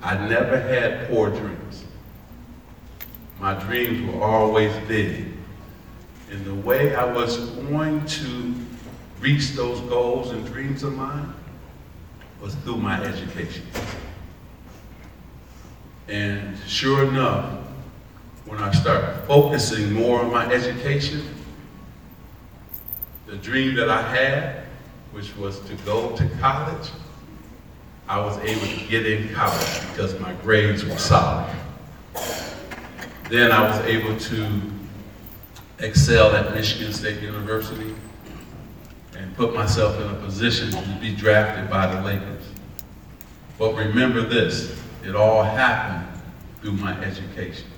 I never had poor dreams. My dreams were always big. And the way I was going to reach those goals and dreams of mine was through my education. And sure enough, when I started focusing more on my education, the dream that I had, which was to go to college, I was able to get in college because my grades were solid. Then I was able to excel at Michigan State University and put myself in a position to be drafted by the Lakers. But remember this, it all happened through my education.